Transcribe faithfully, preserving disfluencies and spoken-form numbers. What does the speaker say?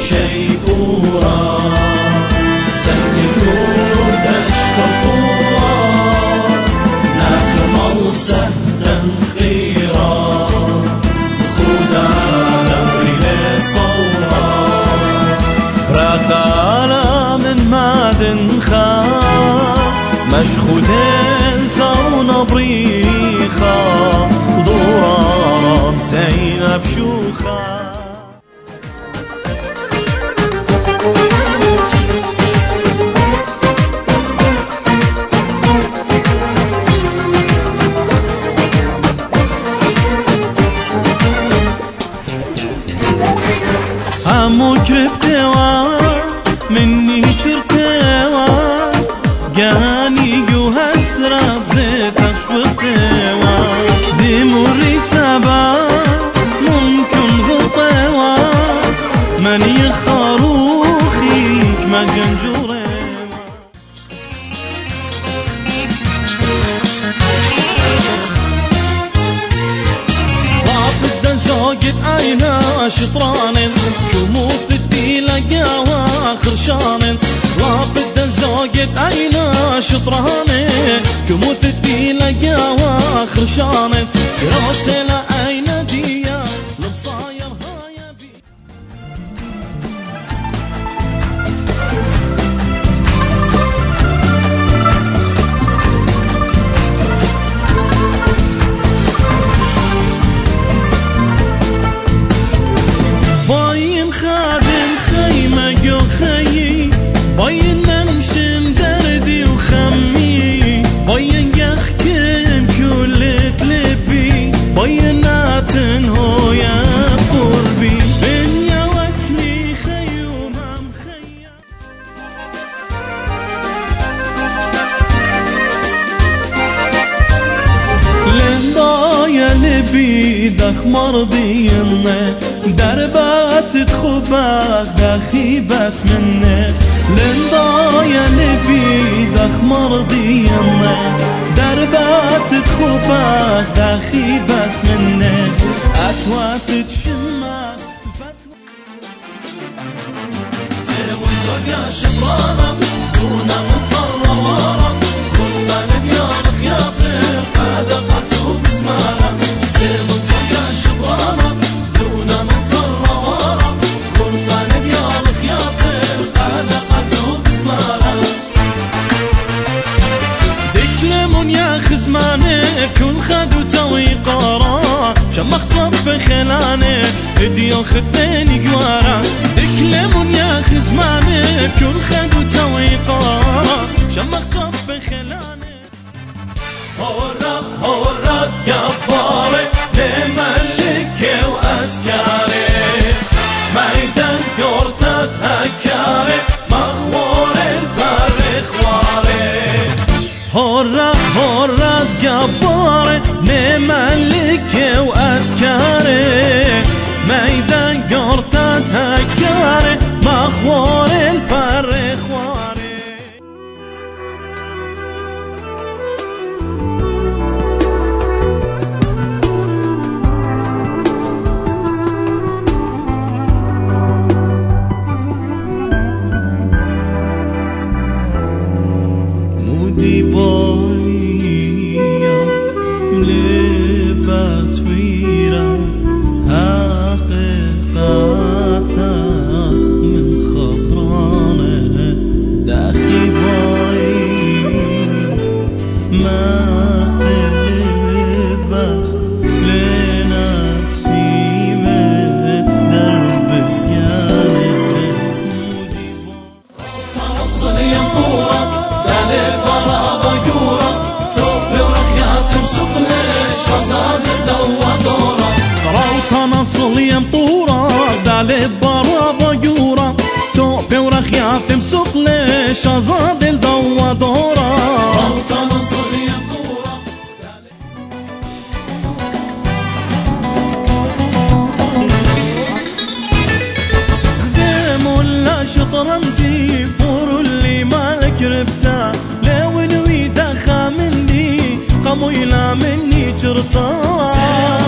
شيبورة سنكون دشت الطوار نخمل سهدا خيرا خدا دوري للصورة رقالا من معدن خام مشخودين صاروا بريخا ضرام سينا بشوخا همو كربتوا مني شرتوا جاني جو هسرات زيت اشوتوا دي مري سبا ممكن غطوا مني خروخيك ما جنجوري رافض زوجت عينا شطران كموت الدي لقاوا اخر شان رافض زوجت عينا شطران كموت الدي لقاوا اخر شان راسل عينا ديا لمصاير هايا بي باين خادم خيمة جو خيي باين منشم دردي وخمي باين يخكم كل تلبي باين ناتن هو يا قربي من يا وكلي خيوم ام خيا لنضايا لبي دخ مرضينا دربات تخباك داخي بس منك لنضايا لبي دخ مرضينا دربات تخباك داخي بس منك أتوات تشمك سيوي زوجا شبرانا دونا مطر ورا خلطة لبيان خياطر قادقته بزمانا سيوي زوجا شبرانا دونا مطر ورا خلطة لبيان خياطر قادقته بزمانا دكلمون يا خزمانك كل خدو توي قارا شمخ طب خلانك اديو خدني قوارا دكلمون يا خزمانك كل خدو توي قارا شمخ طب خلانك هورا هورا جباري لملك واسكاري ميدان قرطت هكاري مخور البر خواري هورا هورا جباري لملك واسكاري ميدان قرطت هكاري مخور البر خواري مودي بايا ملبات ويرا حقيقاتك من خبرانه داخي باي ما اختلبخ لنفسي بدرب جانب مودي باي توصل ينطورك دالب برا بجورك توب ورخيات مسخلة شازاد الدوا دورك روطنا صليم طورك دالب برا بجورك توب ورخيات مسخلة شازاد الدوا دورك روطنا صليم طورك زيمو لا شطرنتي طور اللي مالك ربتا لو نوي دخا مني قاموا يلا مني جرطان